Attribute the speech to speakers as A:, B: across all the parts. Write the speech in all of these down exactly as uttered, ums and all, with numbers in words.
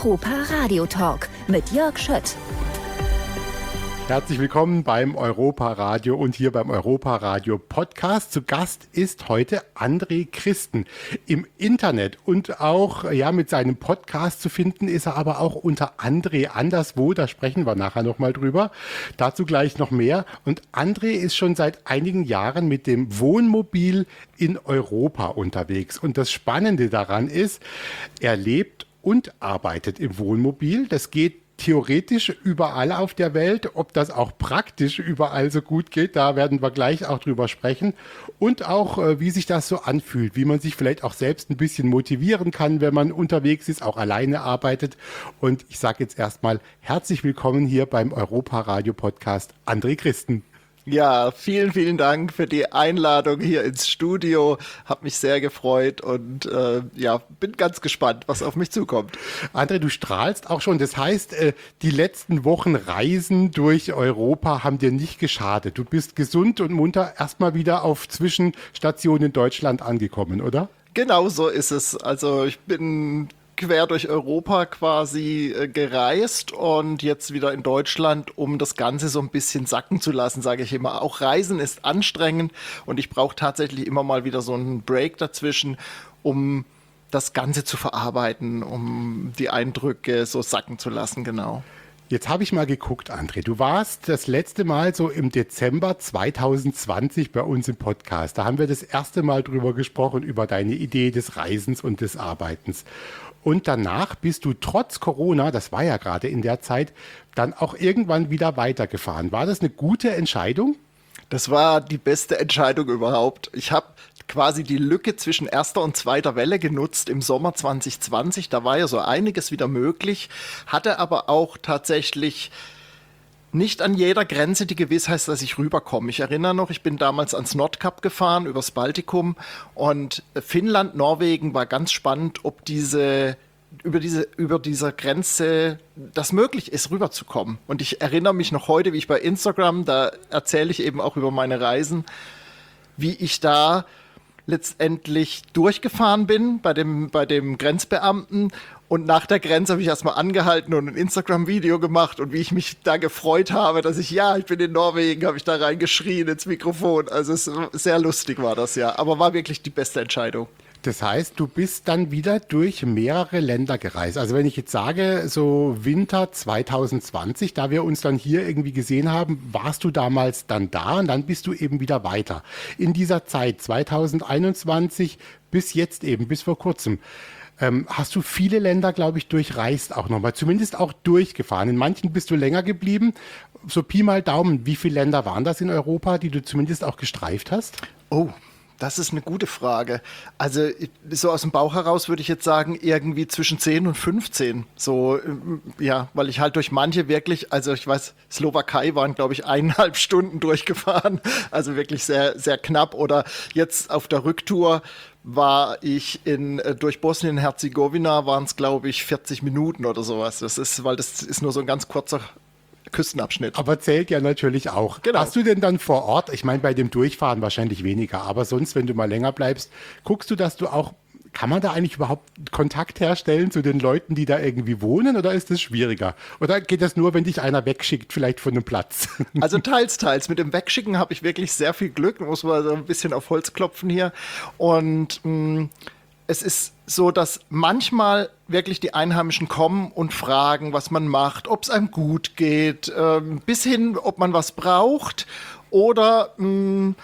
A: Europa Radio Talk mit Jörg Schött.
B: Herzlich willkommen beim Europa Radio und hier beim Europa Radio Podcast. Zu Gast ist heute André Christen. Im Internet und auch ja mit seinem Podcast zu finden ist er aber auch unter André anderswo. Da sprechen wir nachher nochmal drüber. Dazu gleich noch mehr. Und André ist schon seit einigen Jahren mit dem Wohnmobil in Europa unterwegs. Und das Spannende daran ist, er lebt und arbeitet im Wohnmobil. Das geht theoretisch überall auf der Welt. Ob das auch praktisch überall so gut geht, da werden wir gleich auch drüber sprechen. Und auch, wie sich das so anfühlt, wie man sich vielleicht auch selbst ein bisschen motivieren kann, wenn man unterwegs ist, auch alleine arbeitet. Und ich sage jetzt erstmal herzlich willkommen hier beim Europa Radio Podcast, André Christen.
C: Ja, vielen, vielen Dank für die Einladung hier ins Studio. Hab mich sehr gefreut und äh, ja, bin ganz gespannt, was auf mich zukommt.
B: André, du strahlst auch schon. Das heißt, äh, die letzten Wochen Reisen durch Europa haben dir nicht geschadet. Du bist gesund und munter erstmal wieder auf Zwischenstationen in Deutschland angekommen, oder?
C: Genau so ist es. Also ich bin quer durch Europa quasi äh, gereist und jetzt wieder in Deutschland, um das Ganze so ein bisschen sacken zu lassen, sage ich immer. Auch Reisen ist anstrengend und ich brauche tatsächlich immer mal wieder so einen Break dazwischen, um das Ganze zu verarbeiten, um die Eindrücke so sacken zu lassen, genau.
B: Jetzt habe ich mal geguckt, André. Du warst das letzte Mal so im Dezember zwanzig zwanzig bei uns im Podcast. Da haben wir das erste Mal drüber gesprochen, über deine Idee des Reisens und des Arbeitens. Und danach bist du trotz Corona, das war ja gerade in der Zeit, dann auch irgendwann wieder weitergefahren. War das eine gute Entscheidung?
C: Das war die beste Entscheidung überhaupt. Ich habe quasi die Lücke zwischen erster und zweiter Welle genutzt im Sommer zwanzig zwanzig. Da war ja so einiges wieder möglich, hatte aber auch tatsächlich nicht an jeder Grenze die Gewissheit, dass ich rüberkomme. Ich erinnere noch, ich bin damals ans Nordkap gefahren, übers Baltikum, und Finnland, Norwegen war ganz spannend, ob diese über diese über dieser Grenze das möglich ist, rüberzukommen. Und ich erinnere mich noch heute, wie ich bei Instagram, da erzähle ich eben auch über meine Reisen, wie ich da letztendlich durchgefahren bin bei dem, bei dem Grenzbeamten. Und nach der Grenze habe ich erstmal angehalten und ein Instagram-Video gemacht und wie ich mich da gefreut habe, dass ich, ja, ich bin in Norwegen, habe ich da reingeschrien ins Mikrofon. Also es, sehr lustig war das, ja. Aber war wirklich die beste Entscheidung.
B: Das heißt, du bist dann wieder durch mehrere Länder gereist. Also wenn ich jetzt sage, so Winter zwanzig zwanzig, da wir uns dann hier irgendwie gesehen haben, warst du damals dann da und dann bist du eben wieder weiter. In dieser Zeit zwanzig einundzwanzig bis jetzt eben, bis vor kurzem, ähm, hast du viele Länder, glaube ich, durchreist auch nochmal, zumindest auch durchgefahren. In manchen bist du länger geblieben. So Pi mal Daumen, wie viele Länder waren das in Europa, die du zumindest auch gestreift hast?
C: Oh, das ist eine gute Frage. Also so aus dem Bauch heraus würde ich jetzt sagen, irgendwie zwischen zehn und fünfzehn. So, ja, weil ich halt durch manche wirklich, also ich weiß, Slowakei waren, glaube ich, eineinhalb Stunden durchgefahren. Also wirklich sehr, sehr knapp. Oder jetzt auf der Rücktour war ich in, durch Bosnien-Herzegowina, waren es, glaube ich, vierzig Minuten oder sowas. Das ist, weil das ist nur so ein ganz kurzer Küstenabschnitt.
B: Aber zählt ja natürlich auch.
C: Genau.
B: Hast du denn dann vor Ort, ich meine bei dem Durchfahren wahrscheinlich weniger, aber sonst, wenn du mal länger bleibst, guckst du, dass du auch, kann man da eigentlich überhaupt Kontakt herstellen zu den Leuten, die da irgendwie wohnen, oder ist das schwieriger? Oder geht das nur, wenn dich einer wegschickt, vielleicht von einem Platz?
C: Also teils, teils. Mit dem Wegschicken habe ich wirklich sehr viel Glück, muss man so ein bisschen auf Holz klopfen hier. Und mh, es ist so, dass manchmal wirklich die Einheimischen kommen und fragen, was man macht, ob es einem gut geht, ähm, bis hin, ob man was braucht oder mh,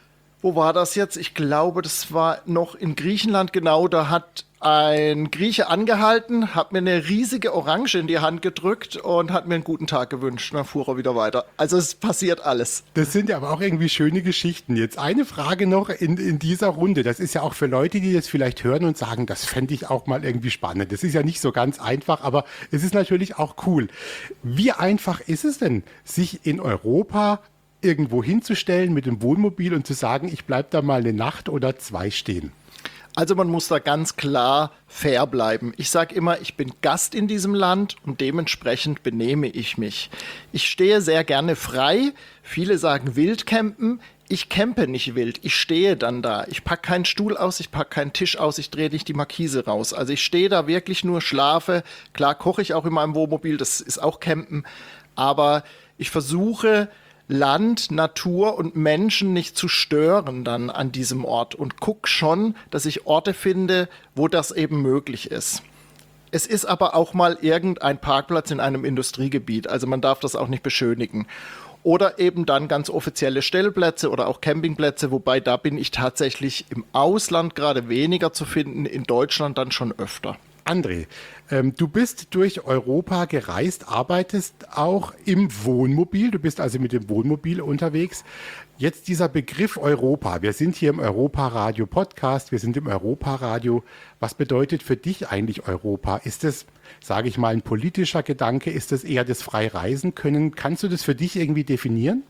C: wo war das jetzt? Ich glaube, das war noch in Griechenland, genau, da hat ein Grieche angehalten, hat mir eine riesige Orange in die Hand gedrückt und hat mir einen guten Tag gewünscht. Dann fuhr er wieder weiter. Also es passiert alles.
B: Das sind ja aber auch irgendwie schöne Geschichten. Jetzt eine Frage noch in, in dieser Runde. Das ist ja auch für Leute, die das vielleicht hören und sagen, das fände ich auch mal irgendwie spannend. Das ist ja nicht so ganz einfach, aber es ist natürlich auch cool. Wie einfach ist es denn, sich in Europa irgendwo hinzustellen mit dem Wohnmobil und zu sagen, ich bleibe da mal eine Nacht oder zwei stehen?
C: Also man muss da ganz klar fair bleiben. Ich sage immer, ich bin Gast in diesem Land und dementsprechend benehme ich mich. Ich stehe sehr gerne frei. Viele sagen Wildcampen. Ich campe nicht wild. Ich stehe dann da. Ich packe keinen Stuhl aus, ich packe keinen Tisch aus, ich drehe nicht die Markise raus. Also ich stehe da wirklich nur, schlafe. Klar koche ich auch in meinem Wohnmobil, das ist auch Campen. Aber ich versuche, Land, Natur und Menschen nicht zu stören dann an diesem Ort und guck schon, dass ich Orte finde, wo das eben möglich ist. Es ist aber auch mal irgendein Parkplatz in einem Industriegebiet, also man darf das auch nicht beschönigen. Oder eben dann ganz offizielle Stellplätze oder auch Campingplätze, wobei da bin ich tatsächlich im Ausland gerade weniger zu finden, in Deutschland dann schon öfter.
B: André, ähm, du bist durch Europa gereist, arbeitest auch im Wohnmobil. Du bist also mit dem Wohnmobil unterwegs. Jetzt dieser Begriff Europa. Wir sind hier im Europa-Radio Podcast, wir sind im Europa-Radio. Was bedeutet für dich eigentlich Europa? Ist es, sage ich mal, ein politischer Gedanke? Ist es eher das frei reisen können? Kannst du das für dich irgendwie definieren?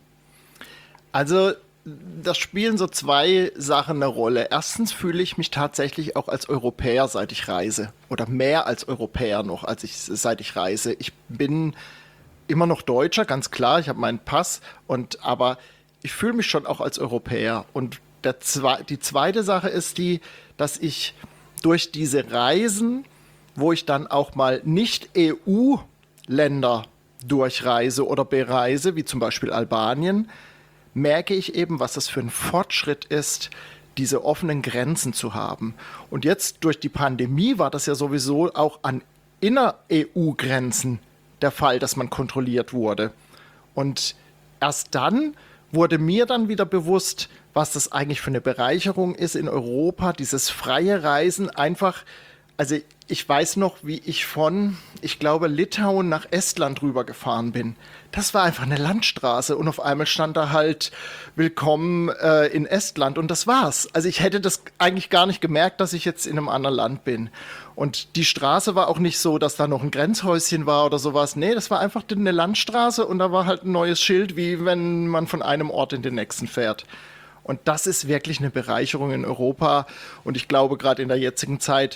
C: Also das spielen so zwei Sachen eine Rolle. Erstens fühle ich mich tatsächlich auch als Europäer, seit ich reise. Oder mehr als Europäer noch, als ich, seit ich reise. Ich bin immer noch Deutscher, ganz klar. Ich habe meinen Pass. Und, aber ich fühle mich schon auch als Europäer. Und der zwe- die zweite Sache ist die, dass ich durch diese Reisen, wo ich dann auch mal Nicht-E U-Länder durchreise oder bereise, wie zum Beispiel Albanien, merke ich eben, was das für ein Fortschritt ist, diese offenen Grenzen zu haben. Und jetzt durch die Pandemie war das ja sowieso auch an Inner-E U-Grenzen der Fall, dass man kontrolliert wurde. Und erst dann wurde mir dann wieder bewusst, was das eigentlich für eine Bereicherung ist in Europa, dieses freie Reisen einfach. Also ich weiß noch, wie ich von, ich glaube, Litauen nach Estland rübergefahren bin. Das war einfach eine Landstraße und auf einmal stand da halt Willkommen äh, in Estland und das war's. Also ich hätte das eigentlich gar nicht gemerkt, dass ich jetzt in einem anderen Land bin. Und die Straße war auch nicht so, dass da noch ein Grenzhäuschen war oder sowas. Nee, das war einfach eine Landstraße und da war halt ein neues Schild, wie wenn man von einem Ort in den nächsten fährt. Und das ist wirklich eine Bereicherung in Europa und ich glaube gerade in der jetzigen Zeit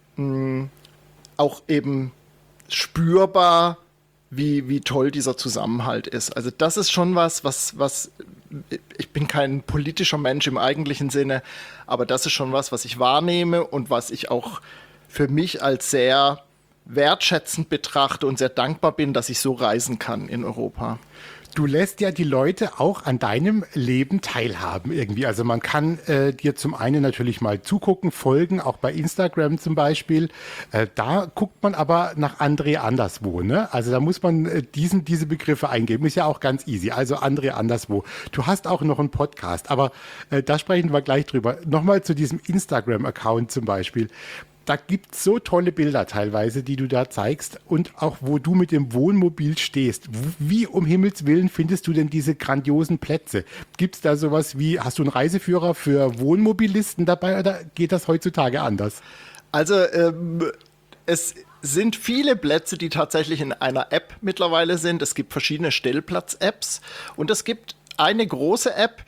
C: auch eben spürbar, wie, wie toll dieser Zusammenhalt ist. Also das ist schon was, was, was, ich bin kein politischer Mensch im eigentlichen Sinne, aber das ist schon was, was ich wahrnehme und was ich auch für mich als sehr wertschätzend betrachte und sehr dankbar bin, dass ich so reisen kann in Europa.
B: Du lässt ja die Leute auch an deinem Leben teilhaben irgendwie. Also man kann äh, dir zum einen natürlich mal zugucken, folgen, auch bei Instagram zum Beispiel. Äh, da guckt man aber nach André Anderswo, ne? Also da muss man äh, diesen, diese Begriffe eingeben. Ist ja auch ganz easy. Also André Anderswo. Du hast auch noch einen Podcast, aber äh, da sprechen wir gleich drüber. Nochmal zu diesem Instagram-Account zum Beispiel. Da gibt es so tolle Bilder teilweise, die du da zeigst und auch wo du mit dem Wohnmobil stehst. Wie um Himmels Willen findest du denn diese grandiosen Plätze? Gibt es da sowas wie, hast du einen Reiseführer für Wohnmobilisten dabei oder geht das heutzutage anders?
C: Also ähm, es sind viele Plätze, die tatsächlich in einer App mittlerweile sind. Es gibt verschiedene Stellplatz-Apps und es gibt eine große App,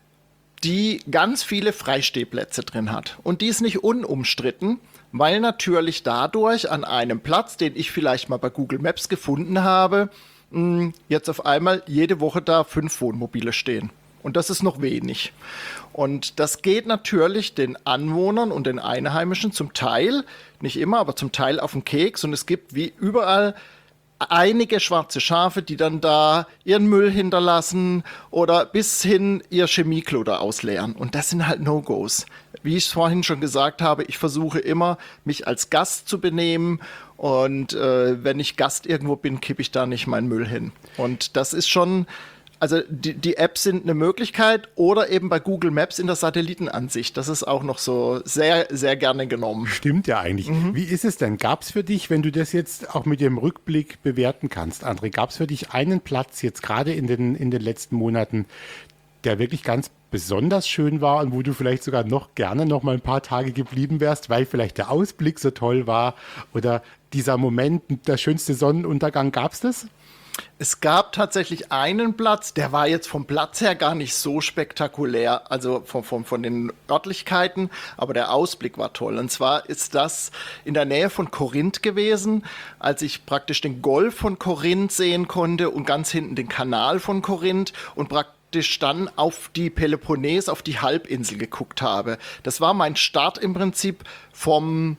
C: die ganz viele Freistehplätze drin hat. Und die ist nicht unumstritten, weil natürlich dadurch an einem Platz, den ich vielleicht mal bei Google Maps gefunden habe, jetzt auf einmal jede Woche da fünf Wohnmobile stehen. Und das ist noch wenig. Und das geht natürlich den Anwohnern und den Einheimischen zum Teil, nicht immer, aber zum Teil auf den Keks. Und es gibt wie überall einige schwarze Schafe, die dann da ihren Müll hinterlassen oder bis hin ihr Chemieklo da ausleeren. Und das sind halt No-Gos. Wie ich es vorhin schon gesagt habe, ich versuche immer, mich als Gast zu benehmen. Und äh, wenn ich Gast irgendwo bin, kippe ich da nicht meinen Müll hin. Und das ist schon, also die, die Apps sind eine Möglichkeit oder eben bei Google Maps in der Satellitenansicht. Das ist auch noch so sehr, sehr gerne genommen.
B: Stimmt ja eigentlich. Mhm. Wie ist es denn? Gab es für dich, wenn du das jetzt auch mit dem Rückblick bewerten kannst, André, gab es für dich einen Platz jetzt gerade in den, in den letzten Monaten, der wirklich ganz besonders schön war und wo du vielleicht sogar noch gerne noch mal ein paar Tage geblieben wärst, weil vielleicht der Ausblick so toll war oder dieser Moment, der schönste Sonnenuntergang, gab es das?
C: Es gab tatsächlich einen Platz, der war jetzt vom Platz her gar nicht so spektakulär, also von, von, von den Örtlichkeiten, aber der Ausblick war toll. Und zwar ist das in der Nähe von Korinth gewesen, als ich praktisch den Golf von Korinth sehen konnte und ganz hinten den Kanal von Korinth und praktisch dann auf die Peloponnes, auf die Halbinsel geguckt habe. Das war mein Start im Prinzip vom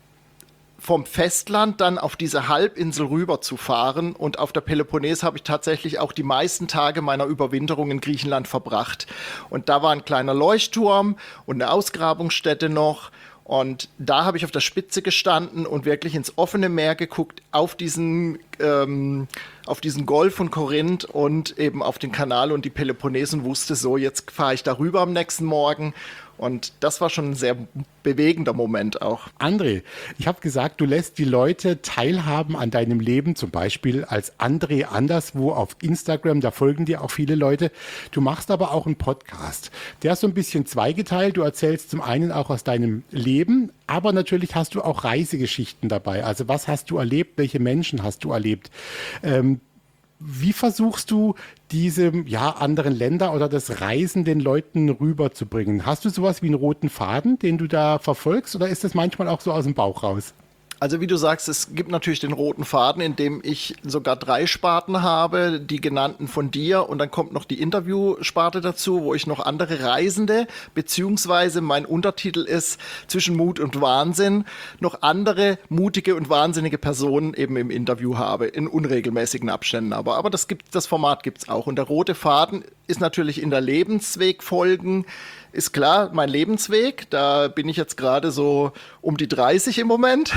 C: vom Festland dann auf diese Halbinsel rüber zu fahren. Und auf der Peloponnes habe ich tatsächlich auch die meisten Tage meiner Überwinterung in Griechenland verbracht. Und da war ein kleiner Leuchtturm und eine Ausgrabungsstätte noch. Und da habe ich auf der Spitze gestanden und wirklich ins offene Meer geguckt, auf diesen, ähm, auf diesen Golf von Korinth und eben auf den Kanal und die Peloponnes und wusste so, jetzt fahre ich darüber am nächsten Morgen. Und das war schon ein sehr bewegender Moment auch.
B: André, ich habe gesagt, du lässt die Leute teilhaben an deinem Leben, zum Beispiel als André Anderswo auf Instagram, da folgen dir auch viele Leute. Du machst aber auch einen Podcast. Der ist so ein bisschen zweigeteilt. Du erzählst zum einen auch aus deinem Leben, aber natürlich hast du auch Reisegeschichten dabei. Also was hast du erlebt? Welche Menschen hast du erlebt? Ähm, Wie versuchst du, diese ja, anderen Länder oder das Reisen den Leuten rüberzubringen? Hast du sowas wie einen roten Faden, den du da verfolgst, oder ist das manchmal auch so aus dem Bauch raus?
C: Also wie du sagst, es gibt natürlich den roten Faden, in dem ich sogar drei Sparten habe, die genannten von dir, und dann kommt noch die Interviewsparte dazu, wo ich noch andere Reisende, beziehungsweise mein Untertitel ist zwischen Mut und Wahnsinn, noch andere mutige und wahnsinnige Personen eben im Interview habe, in unregelmäßigen Abständen aber. Aber das gibt, das Format gibt es auch. Und der rote Faden ist natürlich in der Lebenswegfolgen, ist klar, mein Lebensweg, da bin ich jetzt gerade so um die dreißig im Moment.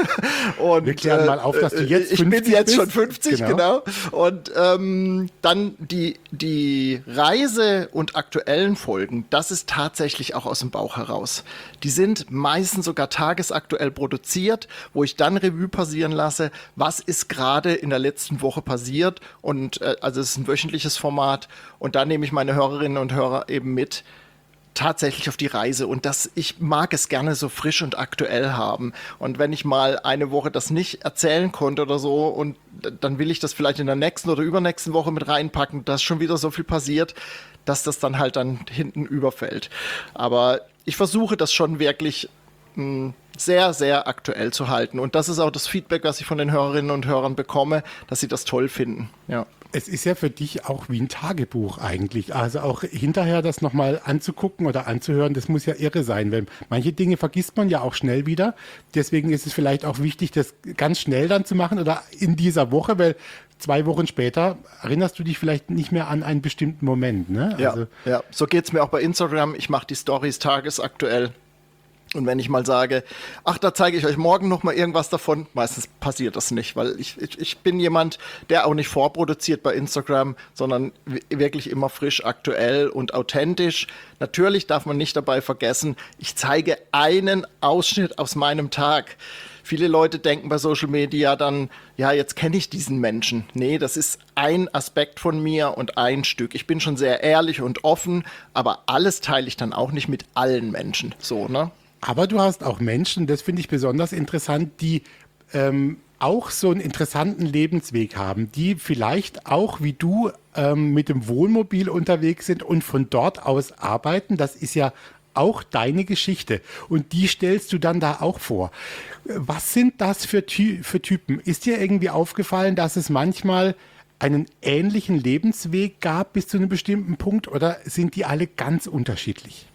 C: Und,
B: wir klären äh, mal auf, dass du jetzt
C: ich
B: fünfzig
C: bin jetzt
B: bist.
C: schon fünfzig, genau. genau. Und ähm, dann die, die Reise- und aktuellen Folgen, das ist tatsächlich auch aus dem Bauch heraus. Die sind meistens sogar tagesaktuell produziert, wo ich dann Revue passieren lasse, was ist gerade in der letzten Woche passiert. Und äh, also es ist ein wöchentliches Format. Und da nehme ich meine Hörerinnen und Hörer eben mit, tatsächlich auf die Reise, und das, ich mag es gerne so frisch und aktuell haben, und wenn ich mal eine Woche das nicht erzählen konnte oder so, und dann will ich das vielleicht in der nächsten oder übernächsten Woche mit reinpacken, dass schon wieder so viel passiert, dass das dann halt dann hinten überfällt. Aber ich versuche das schon wirklich mh, sehr, sehr aktuell zu halten, und das ist auch das Feedback, was ich von den Hörerinnen und Hörern bekomme, dass sie das toll finden, ja.
B: Es ist ja für dich auch wie ein Tagebuch eigentlich. Also auch hinterher das nochmal anzugucken oder anzuhören, das muss ja irre sein, weil manche Dinge vergisst man ja auch schnell wieder. Deswegen ist es vielleicht auch wichtig, das ganz schnell dann zu machen oder in dieser Woche, weil zwei Wochen später erinnerst du dich vielleicht nicht mehr an einen bestimmten Moment. Ne?
C: Ja,
B: also,
C: ja, so geht es mir auch bei Instagram. Ich mache die Stories tagesaktuell. Und wenn ich mal sage, ach, da zeige ich euch morgen noch mal irgendwas davon, meistens passiert das nicht, weil ich, ich, ich bin jemand, der auch nicht vorproduziert bei Instagram, sondern wirklich immer frisch, aktuell und authentisch. Natürlich darf man nicht dabei vergessen, ich zeige einen Ausschnitt aus meinem Tag. Viele Leute denken bei Social Media dann, ja, jetzt kenne ich diesen Menschen. Nee, das ist ein Aspekt von mir und ein Stück. Ich bin schon sehr ehrlich und offen, aber alles teile ich dann auch nicht mit allen Menschen. So, ne?
B: Aber du hast auch Menschen, das finde ich besonders interessant, die ähm, auch so einen interessanten Lebensweg haben, die vielleicht auch wie du ähm, mit dem Wohnmobil unterwegs sind und von dort aus arbeiten. Das ist ja auch deine Geschichte, und die stellst du dann da auch vor. Was sind das für, Ty- für Typen? Ist dir irgendwie aufgefallen, dass es manchmal einen ähnlichen Lebensweg gab bis zu einem bestimmten Punkt, oder sind die alle ganz unterschiedlich?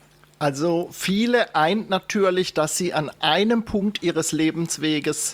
C: Also viele eint natürlich, dass sie an einem Punkt ihres Lebensweges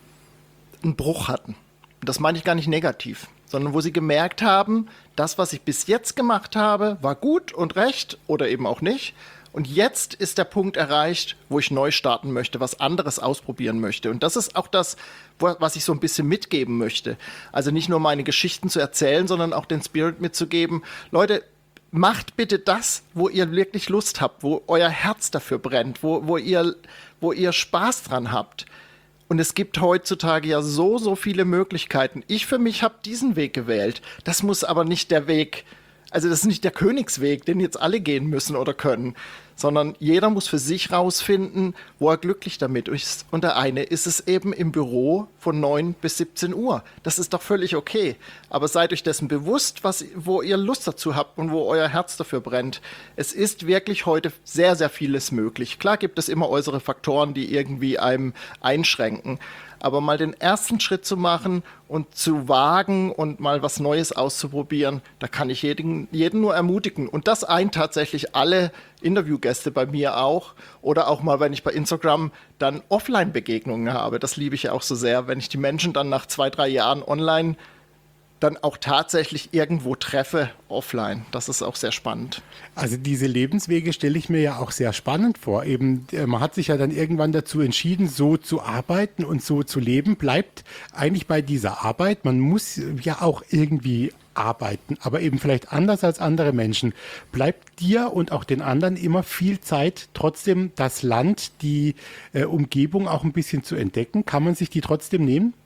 C: einen Bruch hatten. Und das meine ich gar nicht negativ, sondern wo sie gemerkt haben, das, was ich bis jetzt gemacht habe, war gut und recht oder eben auch nicht. Und jetzt ist der Punkt erreicht, wo ich neu starten möchte, was anderes ausprobieren möchte. Und das ist auch das, was ich so ein bisschen mitgeben möchte. Also nicht nur meine Geschichten zu erzählen, sondern auch den Spirit mitzugeben. Leute, macht bitte das, wo ihr wirklich Lust habt, wo euer Herz dafür brennt, wo, wo, ihr, wo ihr Spaß dran habt. Und es gibt heutzutage ja so, so viele Möglichkeiten. Ich für mich habe diesen Weg gewählt. Das muss aber nicht der Weg, also das ist nicht der Königsweg, den jetzt alle gehen müssen oder können, sondern jeder muss für sich rausfinden, wo er glücklich damit ist. Und der eine ist es eben im Büro von neun bis siebzehn Uhr. Das ist doch völlig okay. Aber seid euch dessen bewusst, was, wo ihr Lust dazu habt und wo euer Herz dafür brennt. Es ist wirklich heute sehr, sehr vieles möglich. Klar gibt es immer äußere Faktoren, die irgendwie einem einschränken. Aber mal den ersten Schritt zu machen und zu wagen und mal was Neues auszuprobieren, da kann ich jeden, jeden nur ermutigen. Und das eint tatsächlich alle Interviewgäste bei mir auch. Oder auch mal, wenn ich bei Instagram dann Offline-Begegnungen habe. Das liebe ich ja auch so sehr, wenn ich die Menschen dann nach zwei, drei Jahren online dann auch tatsächlich irgendwo treffe, offline. Das ist auch sehr spannend.
B: Also diese Lebenswege stelle ich mir ja auch sehr spannend vor. Eben, man hat sich ja dann irgendwann dazu entschieden, so zu arbeiten und so zu leben. Bleibt eigentlich bei dieser Arbeit. Man muss ja auch irgendwie arbeiten, aber eben vielleicht anders als andere Menschen. Bleibt dir und auch den anderen immer viel Zeit, trotzdem das Land, die äh, Umgebung auch ein bisschen zu entdecken? Kann man sich die trotzdem nehmen?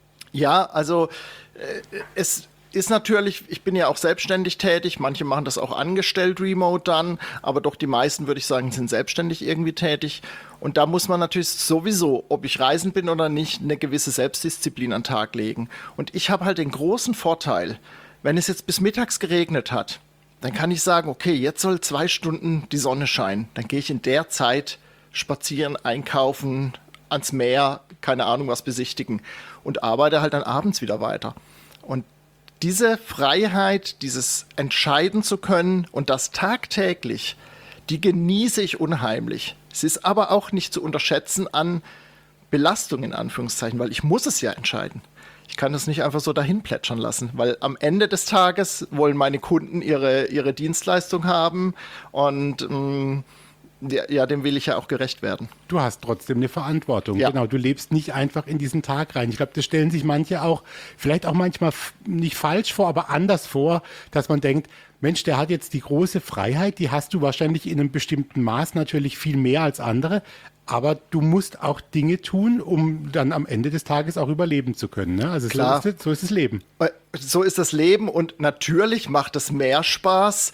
C: Ja, also äh, es ist natürlich, ich bin ja auch selbstständig tätig, manche machen das auch angestellt remote dann, aber doch die meisten, würde ich sagen, sind selbstständig irgendwie tätig. Und da muss man natürlich sowieso, ob ich reisen bin oder nicht, eine gewisse Selbstdisziplin an den Tag legen. Und ich habe halt den großen Vorteil, wenn es jetzt bis mittags geregnet hat, dann kann ich sagen, okay, jetzt soll zwei Stunden die Sonne scheinen. Dann gehe ich in der Zeit spazieren, einkaufen, ans Meer, keine Ahnung was besichtigen und arbeite halt dann abends wieder weiter. Und diese Freiheit, dieses entscheiden zu können und das tagtäglich, die genieße ich unheimlich. Es ist aber auch nicht zu unterschätzen an Belastung in Anführungszeichen, weil ich muss es ja entscheiden. Ich kann das nicht einfach so dahin plätschern lassen, weil am Ende des Tages wollen meine Kunden ihre, ihre Dienstleistung haben und mh, ja, ja, dem will ich ja auch gerecht werden.
B: Du hast trotzdem eine Verantwortung.
C: Ja.
B: Genau, du lebst nicht einfach in diesen Tag rein. Ich glaube, das stellen sich manche auch, vielleicht auch manchmal f- nicht falsch vor, aber anders vor, dass man denkt, Mensch, der hat jetzt die große Freiheit, die hast du wahrscheinlich in einem bestimmten Maß natürlich viel mehr als andere, aber du musst auch Dinge tun, um dann am Ende des Tages auch überleben zu können. Ne? Also
C: Klar.
B: So, ist das, so ist das Leben.
C: So ist das Leben und natürlich macht es mehr Spaß,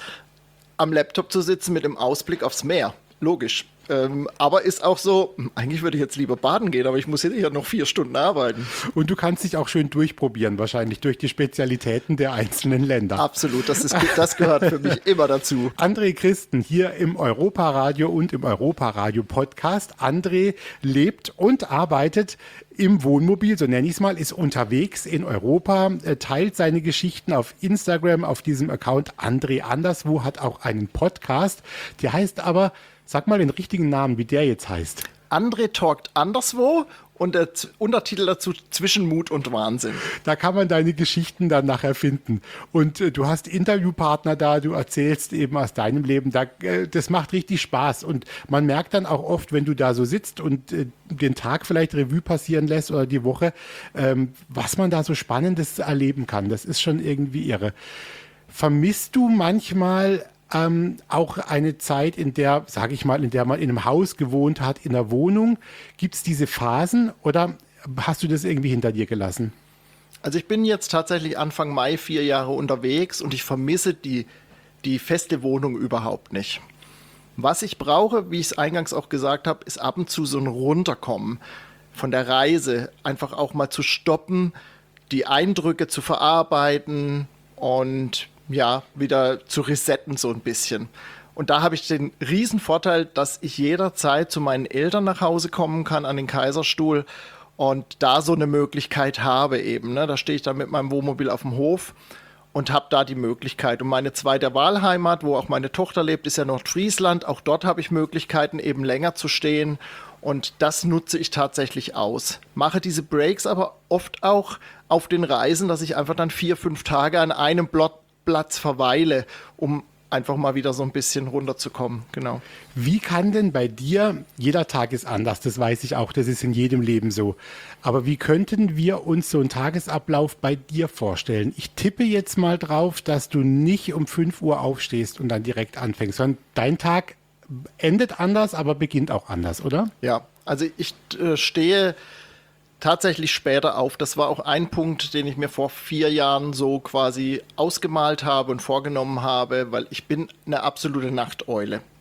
C: am Laptop zu sitzen mit dem Ausblick aufs Meer. Logisch. Ähm, aber ist auch so, eigentlich würde ich jetzt lieber baden gehen, aber ich muss hier noch vier Stunden arbeiten.
B: Und du kannst dich auch schön durchprobieren, wahrscheinlich durch die Spezialitäten der einzelnen Länder.
C: Absolut, das, ist, das gehört für mich immer dazu.
B: André Christen hier im Europaradio und im Europaradio-Podcast. André lebt und arbeitet im Wohnmobil, so nenne ich es mal, ist unterwegs in Europa, teilt seine Geschichten auf Instagram, auf diesem Account André Anderswo, hat auch einen Podcast, der heißt aber, sag mal den richtigen Namen, wie der jetzt heißt.
C: André talkt anderswo und der Z- Untertitel dazu Zwischen Mut und Wahnsinn.
B: Da kann man deine Geschichten dann nachher finden. Und äh, du hast Interviewpartner da, du erzählst eben aus deinem Leben. Da, äh, das macht richtig Spaß. Und man merkt dann auch oft, wenn du da so sitzt und äh, den Tag vielleicht Revue passieren lässt oder die Woche, ähm, was man da so Spannendes erleben kann. Das ist schon irgendwie irre. Vermisst du manchmal Ähm, auch eine Zeit, in der, sage ich mal, in der man in einem Haus gewohnt hat, in einer Wohnung? Gibt es diese Phasen oder hast du das irgendwie hinter dir gelassen?
C: Also ich bin jetzt tatsächlich Anfang Mai vier Jahre unterwegs und ich vermisse die, die feste Wohnung überhaupt nicht. Was ich brauche, wie ich es eingangs auch gesagt habe, ist ab und zu so ein Runterkommen von der Reise. Einfach auch mal zu stoppen, die Eindrücke zu verarbeiten und ja, wieder zu resetten so ein bisschen. Und da habe ich den riesen Vorteil, dass ich jederzeit zu meinen Eltern nach Hause kommen kann an den Kaiserstuhl und da so eine Möglichkeit habe eben. Ne? Da stehe ich dann mit meinem Wohnmobil auf dem Hof und habe da die Möglichkeit. Und meine zweite Wahlheimat, wo auch meine Tochter lebt, ist ja Nordfriesland. Auch dort habe ich Möglichkeiten, eben länger zu stehen. Und das nutze ich tatsächlich aus. Mache diese Breaks aber oft auch auf den Reisen, dass ich einfach dann vier, fünf Tage an einem Plot Platz verweile, um einfach mal wieder so ein bisschen runterzukommen. Genau.
B: Wie kann denn bei dir, jeder Tag ist anders, das weiß ich auch, das ist in jedem Leben so. Aber wie könnten wir uns so einen Tagesablauf bei dir vorstellen? Ich tippe jetzt mal drauf, dass du nicht um fünf Uhr aufstehst und dann direkt anfängst, sondern dein Tag endet anders, aber beginnt auch anders, oder?
C: Ja, also ich äh, stehe tatsächlich später auf. Das war auch ein Punkt, den ich mir vor vier Jahren so quasi ausgemalt habe und vorgenommen habe, weil ich bin eine absolute Nachteule.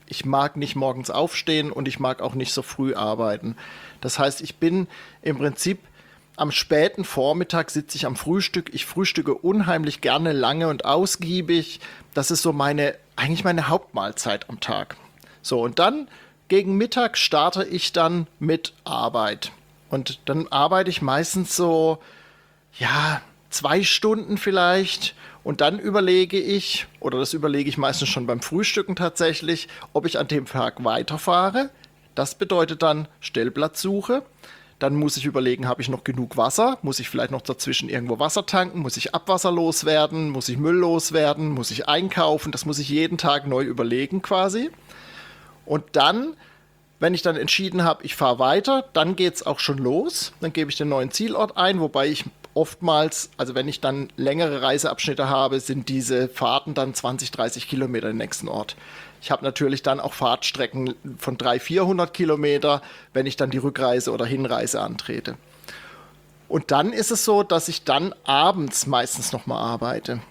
C: ich mag nicht morgens aufstehen und ich mag auch nicht so früh arbeiten. Das heißt, ich bin im Prinzip am späten Vormittag sitze ich am Frühstück. Ich frühstücke unheimlich gerne lange und ausgiebig. Das ist so meine, eigentlich meine Hauptmahlzeit am Tag. So, und dann gegen Mittag starte ich dann mit Arbeit. Und dann arbeite ich meistens so, ja, zwei Stunden vielleicht. Und dann überlege ich, oder das überlege ich meistens schon beim Frühstücken tatsächlich, ob ich an dem Tag weiterfahre. Das bedeutet dann Stellplatzsuche. Dann muss ich überlegen, habe ich noch genug Wasser? Muss ich vielleicht noch dazwischen irgendwo Wasser tanken? Muss ich Abwasser loswerden? Muss ich Müll loswerden? Muss ich einkaufen? Das muss ich jeden Tag neu überlegen quasi. Und dann, wenn ich dann entschieden habe, ich fahre weiter, dann geht es auch schon los. Dann gebe ich den neuen Zielort ein, wobei ich oftmals, also wenn ich dann längere Reiseabschnitte habe, sind diese Fahrten dann zwanzig, dreißig Kilometer den nächsten Ort. Ich habe natürlich dann auch Fahrtstrecken von dreihundert, vierhundert Kilometer, wenn ich dann die Rückreise oder Hinreise antrete. Und dann ist es so, dass ich dann abends meistens nochmal arbeite.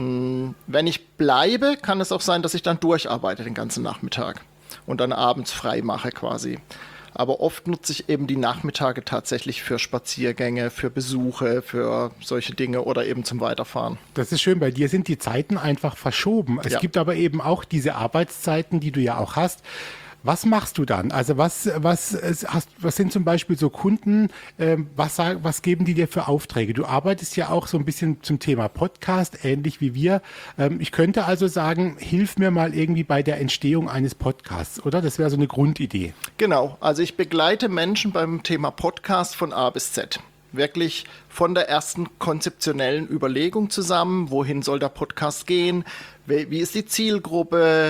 C: Wenn ich bleibe, kann es auch sein, dass ich dann durcharbeite den ganzen Nachmittag und dann abends frei mache quasi. Aber oft nutze ich eben die Nachmittage tatsächlich für Spaziergänge, für Besuche, für solche Dinge oder eben zum Weiterfahren.
B: Das ist schön, bei dir sind die Zeiten einfach verschoben. Es
C: Ja.
B: gibt aber eben auch diese Arbeitszeiten, die du ja auch hast. Was machst du dann? Also was, was, hast, was sind zum Beispiel so Kunden, ähm, was, sag, was geben die dir für Aufträge? Du arbeitest ja auch so ein bisschen zum Thema Podcast, ähnlich wie wir. Ähm, ich könnte also sagen, hilf mir mal irgendwie bei der Entstehung eines Podcasts, oder? Das wäre so eine Grundidee.
C: Genau, also ich begleite Menschen beim Thema Podcast von A bis Z. Wirklich von der ersten konzeptionellen Überlegung zusammen, wohin soll der Podcast gehen, wie ist die Zielgruppe,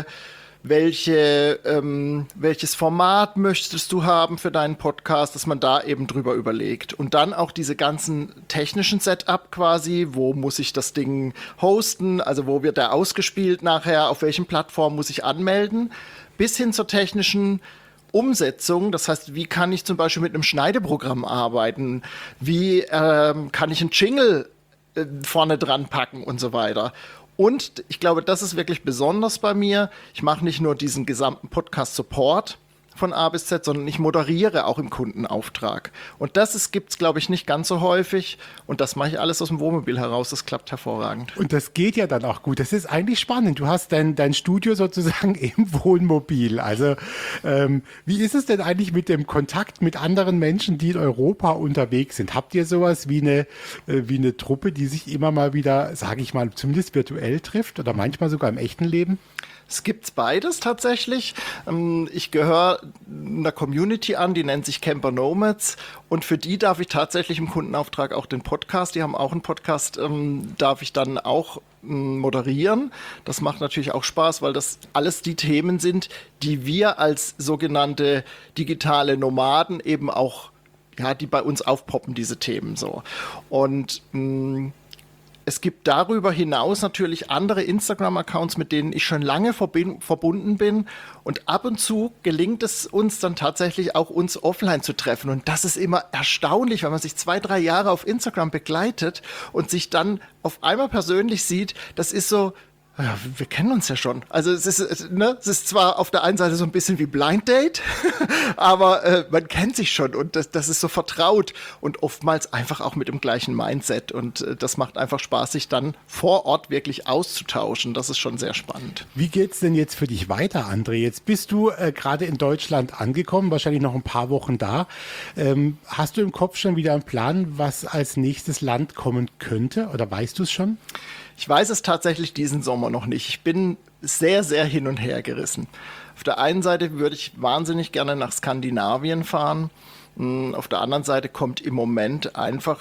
C: welche, ähm, welches Format möchtest du haben für deinen Podcast, dass man da eben drüber überlegt. Und dann auch diese ganzen technischen Setup quasi, wo muss ich das Ding hosten, also wo wird der ausgespielt nachher, auf welchen Plattformen muss ich anmelden, bis hin zur technischen Umsetzung, das heißt, wie kann ich zum Beispiel mit einem Schneideprogramm arbeiten, wie ähm, kann ich einen Jingle äh, vorne dran packen und so weiter. Und ich glaube, das ist wirklich besonders bei mir. Ich mache nicht nur diesen gesamten Podcast-Support von A bis Z, sondern ich moderiere auch im Kundenauftrag. Und das gibt es, glaube ich, nicht ganz so häufig. Und das mache ich alles aus dem Wohnmobil heraus. Das klappt hervorragend.
B: Und das geht ja dann auch gut. Das ist eigentlich spannend. Du hast dein, dein Studio sozusagen im Wohnmobil. Also ähm, wie ist es denn eigentlich mit dem Kontakt mit anderen Menschen, die in Europa unterwegs sind? Habt ihr sowas wie eine, äh, wie eine Truppe, die sich immer mal wieder, sage ich mal, zumindest virtuell trifft oder manchmal sogar im echten Leben?
C: Es gibt beides tatsächlich. Ich gehöre einer Community an, die nennt sich Camper Nomads. Und für die darf ich tatsächlich im Kundenauftrag auch den Podcast, die haben auch einen Podcast, darf ich dann auch moderieren. Das macht natürlich auch Spaß, weil das alles die Themen sind, die wir als sogenannte digitale Nomaden eben auch, ja, die bei uns aufpoppen, diese Themen so. Und mh, es gibt darüber hinaus natürlich andere Instagram-Accounts, mit denen ich schon lange verbin- verbunden bin. Und ab und zu gelingt es uns dann tatsächlich auch, uns offline zu treffen. Und das ist immer erstaunlich, wenn man sich zwei, drei Jahre auf Instagram begleitet und sich dann auf einmal persönlich sieht. Das ist so, ja, wir kennen uns ja schon. Also es ist, ne, es ist zwar auf der einen Seite so ein bisschen wie Blind Date, aber äh, man kennt sich schon und das, das ist so vertraut und oftmals einfach auch mit dem gleichen Mindset. Und äh, das macht einfach Spaß, sich dann vor Ort wirklich auszutauschen. Das ist schon sehr spannend.
B: Wie geht's denn jetzt für dich weiter, André? Jetzt bist du äh, gerade in Deutschland angekommen, wahrscheinlich noch ein paar Wochen da. Ähm, hast du im Kopf schon wieder einen Plan, was als nächstes Land kommen könnte? Oder weißt du es schon?
C: Ich weiß es tatsächlich diesen Sommer noch nicht. Ich bin sehr, sehr hin und her gerissen. Auf der einen Seite würde ich wahnsinnig gerne nach Skandinavien fahren. Auf der anderen Seite kommt im Moment einfach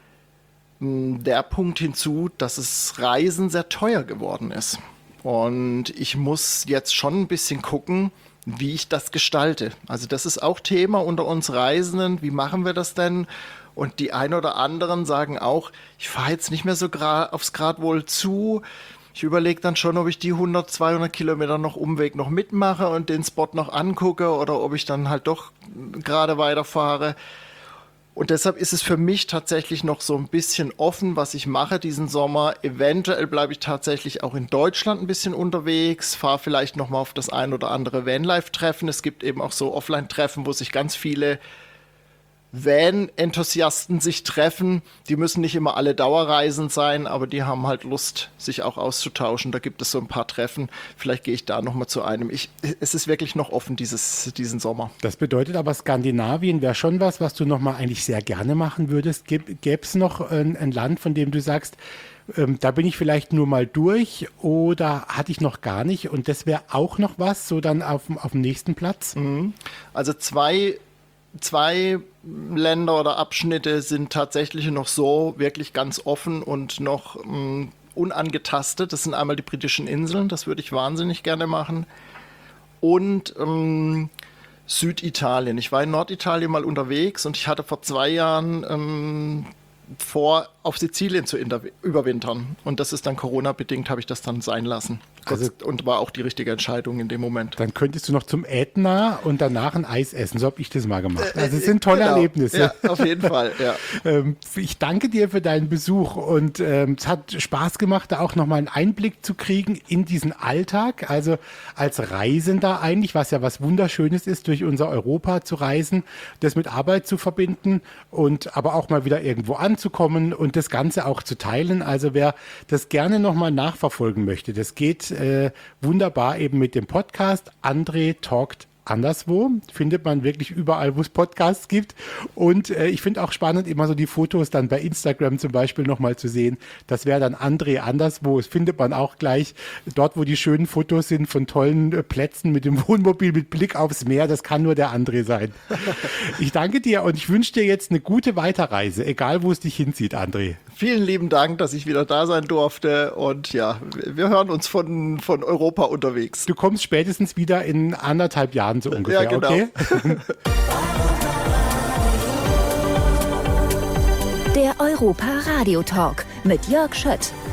C: der Punkt hinzu, dass das Reisen sehr teuer geworden ist. Und ich muss jetzt schon ein bisschen gucken, wie ich das gestalte. Also das ist auch Thema unter uns Reisenden. Wie machen wir das denn? Und die ein oder anderen sagen auch, ich fahre jetzt nicht mehr so gra- aufs Gradwohl zu. Ich überlege dann schon, ob ich die hundert, zweihundert Kilometer noch Umweg noch mitmache und den Spot noch angucke oder ob ich dann halt doch gerade weiterfahre. Und deshalb ist es für mich tatsächlich noch so ein bisschen offen, was ich mache diesen Sommer. Eventuell bleibe ich tatsächlich auch in Deutschland ein bisschen unterwegs, fahre vielleicht noch mal auf das ein oder andere Vanlife-Treffen. Es gibt eben auch so Offline-Treffen, wo sich ganz viele Van-Enthusiasten sich treffen. Die müssen nicht immer alle Dauerreisend sein, aber die haben halt Lust, sich auch auszutauschen. Da gibt es so ein paar Treffen. Vielleicht gehe ich da noch mal zu einem. Ich, es ist wirklich noch offen dieses, diesen Sommer.
B: Das bedeutet aber, Skandinavien wäre schon was, was du noch mal eigentlich sehr gerne machen würdest. Gäbe es noch ein, ein Land, von dem du sagst, ähm, da bin ich vielleicht nur mal durch oder hatte ich noch gar nicht und das wäre auch noch was, so dann auf, auf dem nächsten Platz?
C: Mhm. Also zwei Zwei Länder oder Abschnitte sind tatsächlich noch so wirklich ganz offen und noch mh, unangetastet. Das sind einmal die britischen Inseln, das würde ich wahnsinnig gerne machen. Und ähm, Süditalien. Ich war in Norditalien mal unterwegs und ich hatte vor zwei Jahren ähm, vor, auf Sizilien zu überwintern. Und das ist dann Corona-bedingt, habe ich das dann sein lassen. Also, und war auch die richtige Entscheidung in dem Moment.
B: Dann könntest du noch zum Ätna und danach ein Eis essen. So habe ich das mal gemacht. Also es sind tolle
C: genau.
B: Erlebnisse.
C: Ja, auf jeden Fall, ja.
B: ähm, ich danke dir für deinen Besuch und ähm, es hat Spaß gemacht, da auch nochmal einen Einblick zu kriegen in diesen Alltag. Also als Reisender eigentlich, was ja was Wunderschönes ist, durch unser Europa zu reisen, das mit Arbeit zu verbinden und aber auch mal wieder irgendwo anzukommen und das Ganze auch zu teilen. Also wer das gerne nochmal nachverfolgen möchte, das geht Äh, wunderbar eben mit dem Podcast André Talkt anderswo. Findet man wirklich überall, wo es Podcasts gibt. Und äh, ich finde auch spannend, immer so die Fotos dann bei Instagram zum Beispiel nochmal zu sehen. Das wäre dann André anderswo. Das findet man auch gleich dort, wo die schönen Fotos sind von tollen äh, Plätzen mit dem Wohnmobil mit Blick aufs Meer. Das kann nur der André sein. Ich danke dir und ich wünsche dir jetzt eine gute Weiterreise, egal wo es dich hinzieht, André.
C: Vielen lieben Dank, dass ich wieder da sein durfte und ja, wir hören uns von, von Europa unterwegs.
B: Du kommst spätestens wieder in anderthalb Jahren so ungefähr,
C: ja, genau.
B: Okay?
A: Der Europa Radio Talk mit Jörg Schött.